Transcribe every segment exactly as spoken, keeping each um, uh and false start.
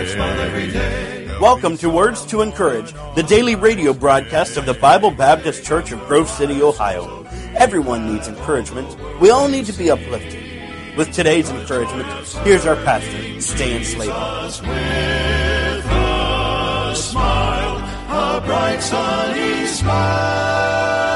smile every day. Welcome to Words to Encourage, the daily radio broadcast of the Bible Baptist Church of Grove City, Ohio. Everyone needs encouragement. We all need to be uplifted. With today's encouragement, here's our pastor, Stan Slater. With a smile, a bright sunny smile.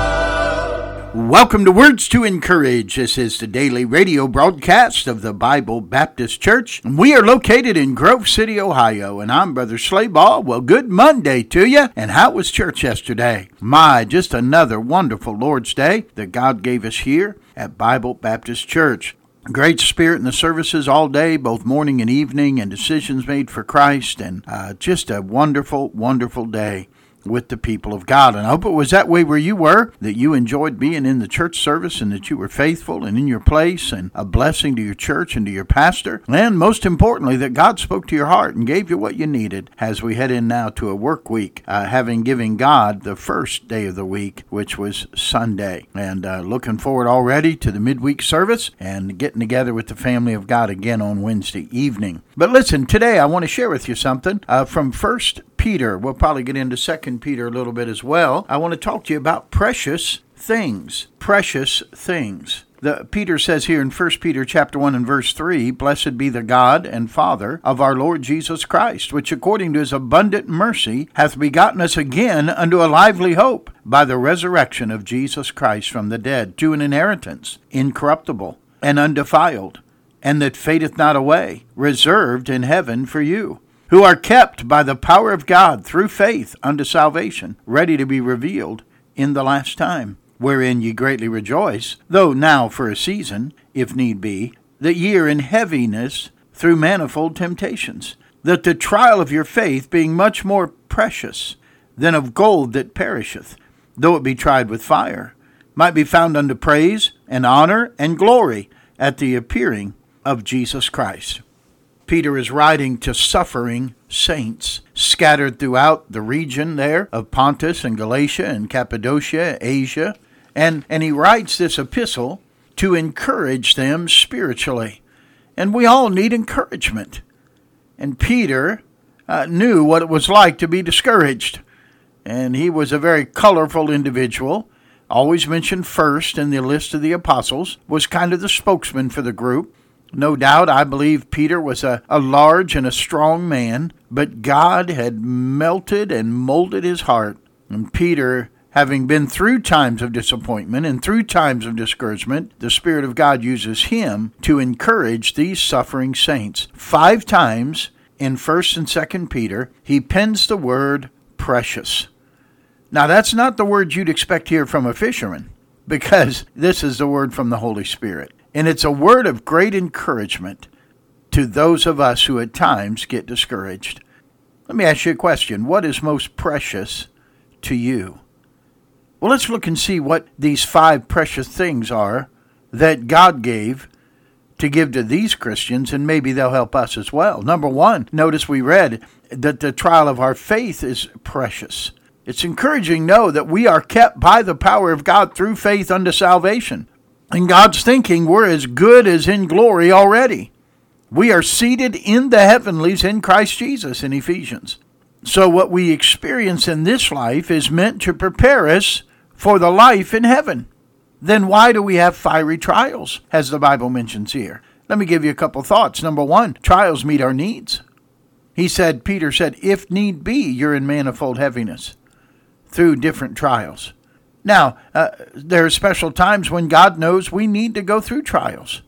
Welcome to Words to Encourage. This is the daily radio broadcast of the Bible Baptist Church. We are located in Grove City, Ohio, and I'm Brother Slayball. Well, good Monday to you. And how was church yesterday? My, just another wonderful Lord's Day that God gave us here at Bible Baptist Church. Great spirit in the services all day, both morning and evening, and decisions made for Christ, and uh, just a wonderful, wonderful day with the people of God. And I hope it was that way where you were, that you enjoyed being in the church service and that you were faithful and in your place and a blessing to your church and to your pastor. And most importantly, that God spoke to your heart and gave you what you needed as we head in now to a work week, uh, having given God the first day of the week, which was Sunday. And uh, looking forward already to the midweek service and getting together with the family of God again on Wednesday evening. But listen, today I want to share with you something uh, from First Peter. We'll probably get into Second Peter a little bit as well. I want to talk to you about precious things. Precious things. The, Peter says here in First Peter chapter one and verse three, "Blessed be the God and Father of our Lord Jesus Christ, which according to his abundant mercy hath begotten us again unto a lively hope by the resurrection of Jesus Christ from the dead, to an inheritance incorruptible and undefiled, and that fadeth not away, reserved in heaven for you, who are kept by the power of God through faith unto salvation, ready to be revealed in the last time, wherein ye greatly rejoice, though now for a season, if need be, that ye are in heaviness through manifold temptations, that the trial of your faith, being much more precious than of gold that perisheth, though it be tried with fire, might be found unto praise and honor and glory at the appearing of Jesus Christ." Peter is writing to suffering saints scattered throughout the region there of Pontus and Galatia and Cappadocia, Asia. And, and he writes this epistle to encourage them spiritually. And we all need encouragement. And Peter uh, knew what it was like to be discouraged. And he was a very colorful individual, always mentioned first in the list of the apostles, was kind of the spokesman for the group. No doubt, I believe Peter was a, a large and a strong man, but God had melted and molded his heart. And Peter, having been through times of disappointment and through times of discouragement, the Spirit of God uses him to encourage these suffering saints. Five times in First and Second Peter, he pens the word precious. Now, that's not the word you'd expect here from a fisherman, because this is the word from the Holy Spirit. And it's a word of great encouragement to those of us who at times get discouraged. Let me ask you a question. What is most precious to you? Well, let's look and see what these five precious things are that God gave to give to these Christians, and maybe they'll help us as well. Number one, notice we read that the trial of our faith is precious. It's encouraging to know that we are kept by the power of God through faith unto salvation. In God's thinking, we're as good as in glory already. We are seated in the heavenlies in Christ Jesus in Ephesians. So what we experience in this life is meant to prepare us for the life in heaven. Then why do we have fiery trials, as the Bible mentions here? Let me give you a couple thoughts. Number one, trials meet our needs. He said, Peter said, if need be, you're in manifold heaviness through different trials. Now, uh, there are special times when God knows we need to go through trials.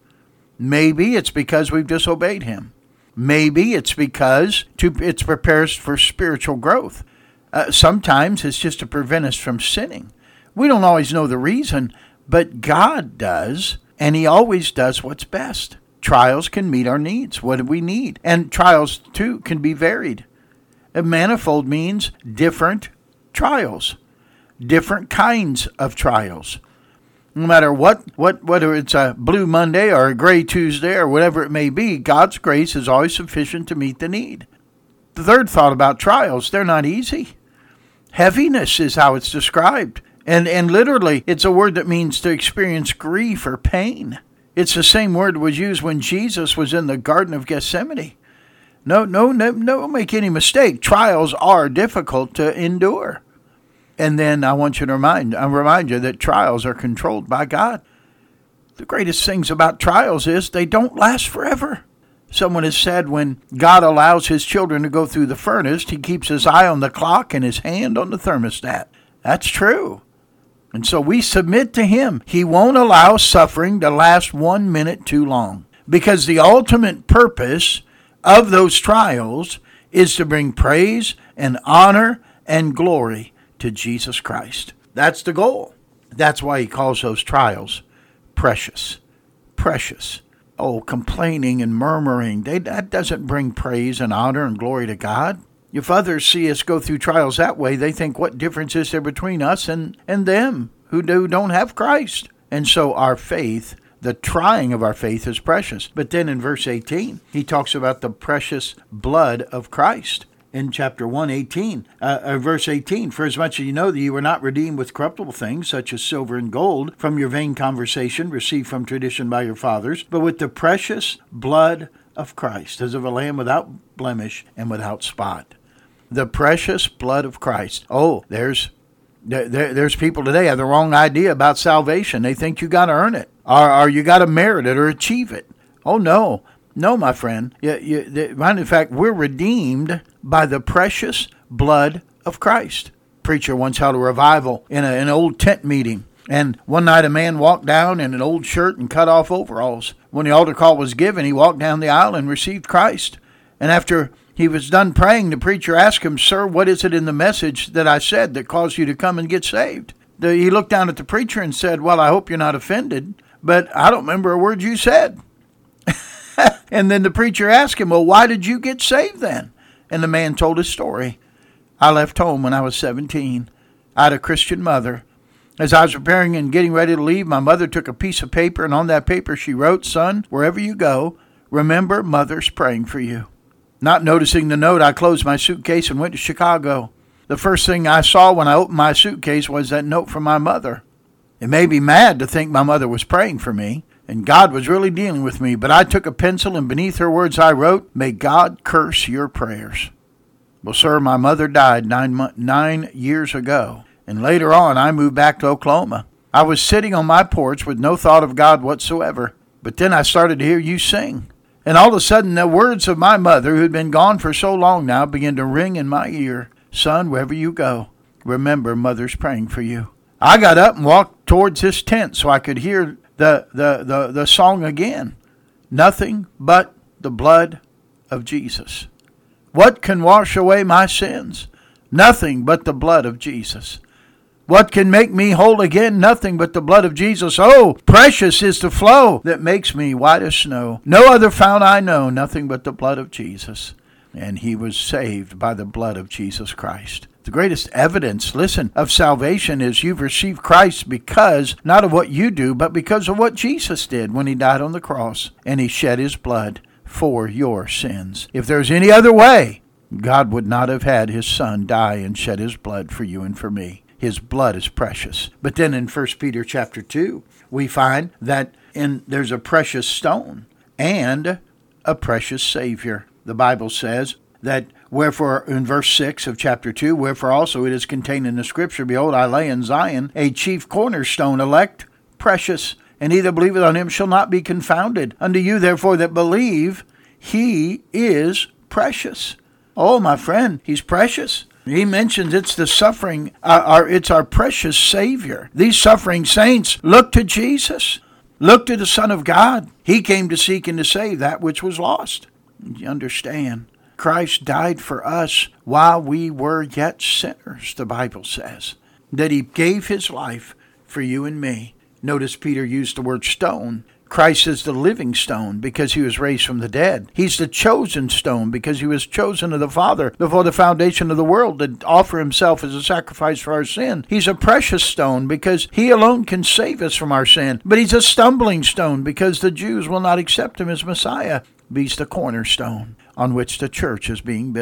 Maybe it's because we've disobeyed him. Maybe it's because to, it's prepares for spiritual growth. Uh, sometimes it's just to prevent us from sinning. We don't always know the reason, but God does, and he always does what's best. Trials can meet our needs. What do we need? And trials, too, can be varied. A manifold means different trials. Different kinds of trials. No matter what, what, whether it's a blue Monday or a gray Tuesday or whatever it may be, God's grace is always sufficient to meet the need. The third thought about trials, they're not easy. Heaviness is how it's described. And, and literally, it's a word that means to experience grief or pain. It's the same word was used when Jesus was in the Garden of Gethsemane. No, no, no, no, don't make any mistake. Trials are difficult to endure. And then I want you to remind, I remind you that trials are controlled by God. The greatest things about trials is they don't last forever. Someone has said when God allows his children to go through the furnace, he keeps his eye on the clock and his hand on the thermostat. That's true. And so we submit to him. He won't allow suffering to last one minute too long, because the ultimate purpose of those trials is to bring praise and honor and glory to Jesus Christ. That's the goal. That's why he calls those trials precious. Precious. Oh, complaining and murmuring, they, that doesn't bring praise and honor and glory to God. If others see us go through trials that way, they think, what difference is there between us and, and them who do, don't have Christ? And so our faith, the trying of our faith, is precious. But then in verse eighteen, he talks about the precious blood of Christ. In chapter one eighteen, uh, uh, verse eighteen, for as much as you know that you were not redeemed with corruptible things, such as silver and gold, from your vain conversation received from tradition by your fathers, but with the precious blood of Christ, as of a lamb without blemish and without spot. The precious blood of Christ. Oh, there's there, there, there's people today have the wrong idea about salvation. They think you got to earn it, or, or you got to merit it or achieve it. Oh, no. No, my friend. You, you, the, in fact, we're redeemed by the precious blood of Christ. Preacher once held a revival in a, an old tent meeting. And one night a man walked down in an old shirt and cut off overalls. When the altar call was given, he walked down the aisle and received Christ. And after he was done praying, the preacher asked him, sir, what is it in the message that I said that caused you to come and get saved? The, he looked down at the preacher and said, well, I hope you're not offended, but I don't remember a word you said. And then the preacher asked him, well, why did you get saved then? And the man told his story. I left home when I was seventeen. I had a Christian mother. As I was preparing and getting ready to leave, my mother took a piece of paper, and on that paper she wrote, son, wherever you go, remember mother's praying for you. Not noticing the note, I closed my suitcase and went to Chicago. The first thing I saw when I opened my suitcase was that note from my mother. It made me mad to think my mother was praying for me, and God was really dealing with me, but I took a pencil, and beneath her words I wrote, may God curse your prayers. Well, sir, my mother died nine, mo- nine years ago, and later on I moved back to Oklahoma. I was sitting on my porch with no thought of God whatsoever, but then I started to hear you sing. And all of a sudden, the words of my mother, who had been gone for so long now, began to ring in my ear. Son, wherever you go, remember mother's praying for you. I got up and walked towards this tent so I could hear the, the, the, the song again. Nothing but the blood of Jesus. What can wash away my sins? Nothing but the blood of Jesus. What can make me whole again? Nothing but the blood of Jesus. Oh, precious is the flow that makes me white as snow. No other fount I know, nothing but the blood of Jesus. And he was saved by the blood of Jesus Christ. The greatest evidence, listen, of salvation is you've received Christ because, not of what you do, but because of what Jesus did when he died on the cross. And he shed his blood for your sins. If there's any other way, God would not have had his son die and shed his blood for you and for me. His blood is precious. But then in First Peter chapter two, we find that in there's a precious stone and a precious Savior. The Bible says that wherefore, in verse six of chapter two, wherefore also it is contained in the Scripture, behold, I lay in Zion a chief cornerstone, elect, precious, and he that believeth on him shall not be confounded. Unto you, therefore, that believe, he is precious. Oh, my friend, he's precious. He mentions it's the suffering, uh, our, it's our precious Savior. These suffering saints look to Jesus. Look to the Son of God. He came to seek and to save that which was lost. You understand? Christ died for us while we were yet sinners, the Bible says. That he gave his life for you and me. Notice Peter used the word stone. Christ is the living stone because he was raised from the dead. He's the chosen stone because he was chosen of the Father before the foundation of the world to offer himself as a sacrifice for our sin. He's a precious stone because he alone can save us from our sin. But he's a stumbling stone because the Jews will not accept him as Messiah. He's the cornerstone on which the church is being built.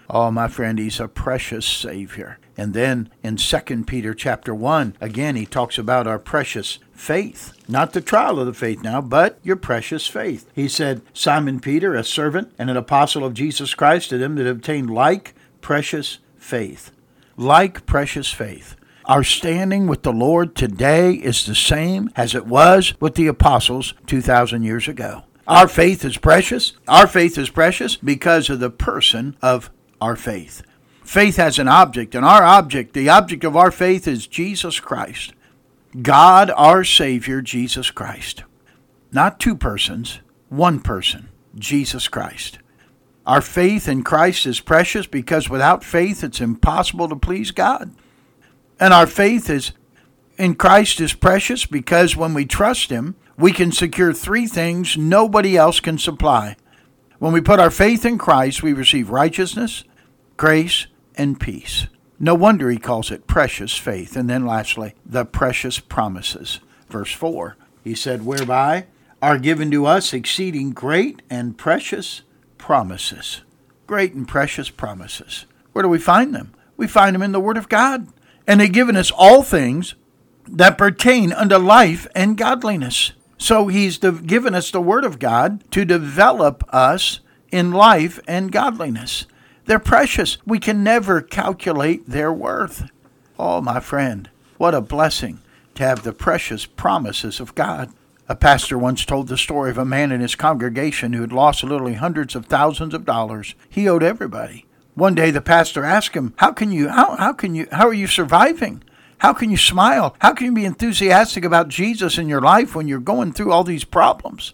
Oh, my friend, he's a precious Savior. And then in Second Peter chapter one, again, he talks about our precious faith. Not the trial of the faith now, but your precious faith. He said, Simon Peter, a servant and an apostle of Jesus Christ, to them that obtained like precious faith. Like precious faith. Our standing with the Lord today is the same as it was with the apostles two thousand years ago. Our faith is precious. Our faith is precious because of the person of our faith. Faith has an object, and our object, the object of our faith is Jesus Christ. God, our Savior, Jesus Christ. Not two persons, one person, Jesus Christ. Our faith in Christ is precious because without faith it's impossible to please God. And our faith is in Christ is precious because when we trust Him, we can secure three things nobody else can supply. When we put our faith in Christ, we receive righteousness, grace, and peace. No wonder He calls it precious faith. And then lastly, the precious promises. Verse four, He said, whereby are given to us exceeding great and precious promises. Great and precious promises. Where do we find them? We find them in the Word of God. And they've given us all things that pertain unto life and godliness. So He's given us the Word of God to develop us in life and godliness. They're precious. We can never calculate their worth. Oh, my friend, what a blessing to have the precious promises of God. A pastor once told the story of a man in his congregation who had lost literally hundreds of thousands of dollars. He owed everybody. One day the pastor asked him, how can you, how, how can you, how are you surviving? How can you smile? How can you be enthusiastic about Jesus in your life when you're going through all these problems?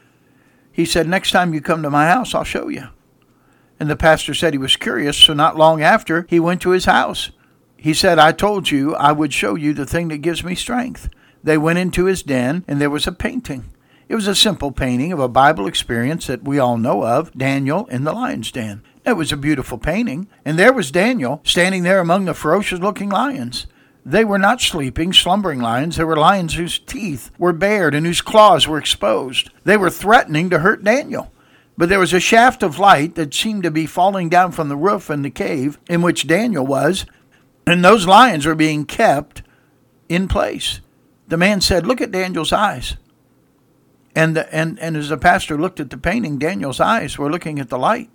He said, next time you come to my house, I'll show you. And the pastor said he was curious, so not long after, he went to his house. He said, I told you I would show you the thing that gives me strength. They went into his den, and there was a painting. It was a simple painting of a Bible experience that we all know of, Daniel in the lion's den. It was a beautiful painting, and there was Daniel standing there among the ferocious-looking lions. They were not sleeping, slumbering lions. They were lions whose teeth were bared and whose claws were exposed. They were threatening to hurt Daniel. But there was a shaft of light that seemed to be falling down from the roof in the cave in which Daniel was, and those lions were being kept in place. The man said, look at Daniel's eyes. And, the, and, and as the pastor looked at the painting, Daniel's eyes were looking at the light.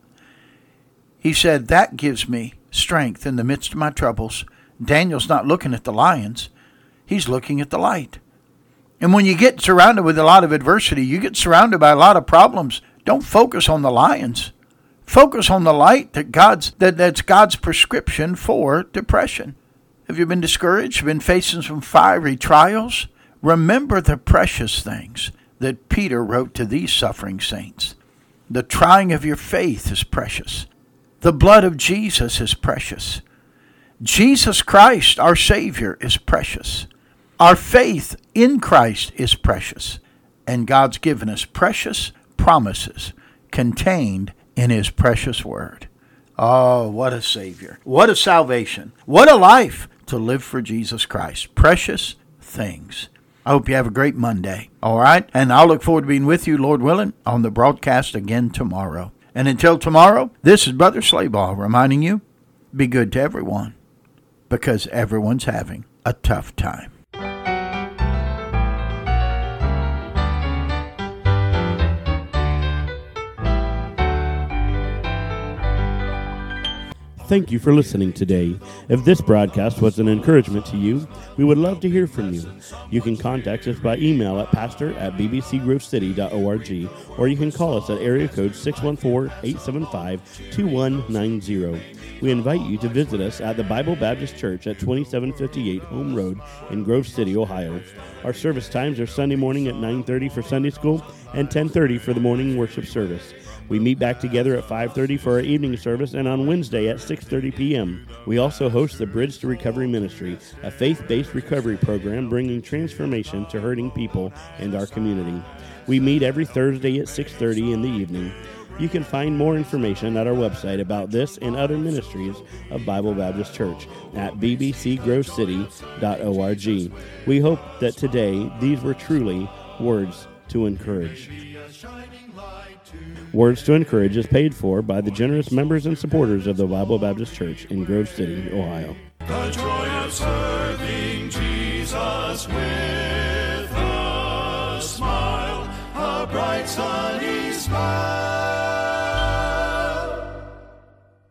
He said, that gives me strength in the midst of my troubles. Daniel's not looking at the lions. He's looking at the light. And when you get surrounded with a lot of adversity, you get surrounded by a lot of problems, don't focus on the lions. Focus on the light that God's that, that's God's prescription for depression. Have you been discouraged? Been facing some fiery trials? Remember the precious things that Peter wrote to these suffering saints. The trying of your faith is precious. The blood of Jesus is precious. Jesus Christ, our Savior, is precious. Our faith in Christ is precious. And God's given us precious promises contained in His precious Word. Oh, what a Savior. What a salvation. What a life to live for Jesus Christ. Precious things. I hope you have a great Monday. All right? And I'll look forward to being with you, Lord willing, on the broadcast again tomorrow. And until tomorrow, this is Brother Slayball reminding you, be good to everyone, because everyone's having a tough time. Thank you for listening today. If this broadcast was an encouragement to you, we would love to hear from you. You can contact us by email at pastor at b b c grove city dot org, or you can call us at area code six one four, eight seven five, two one nine zero. We invite you to visit us at the Bible Baptist Church at twenty-seven fifty-eight Home Road in Grove City, Ohio. Our service times are Sunday morning at nine thirty for Sunday school and ten thirty for the morning worship service. We meet back together at five thirty for our evening service and on Wednesday at six thirty p.m. We also host the Bridge to Recovery Ministry, a faith-based recovery program bringing transformation to hurting people and our community. We meet every Thursday at six thirty in the evening. You can find more information at our website about this and other ministries of Bible Baptist Church at b b c grove city dot org. We hope that today these were truly words to encourage. Be a shining light Words to Encourage is paid for by the generous members and supporters of the Bible Baptist Church in Grove City, Ohio. The joy of serving Jesus with a smile, a bright sunny smile.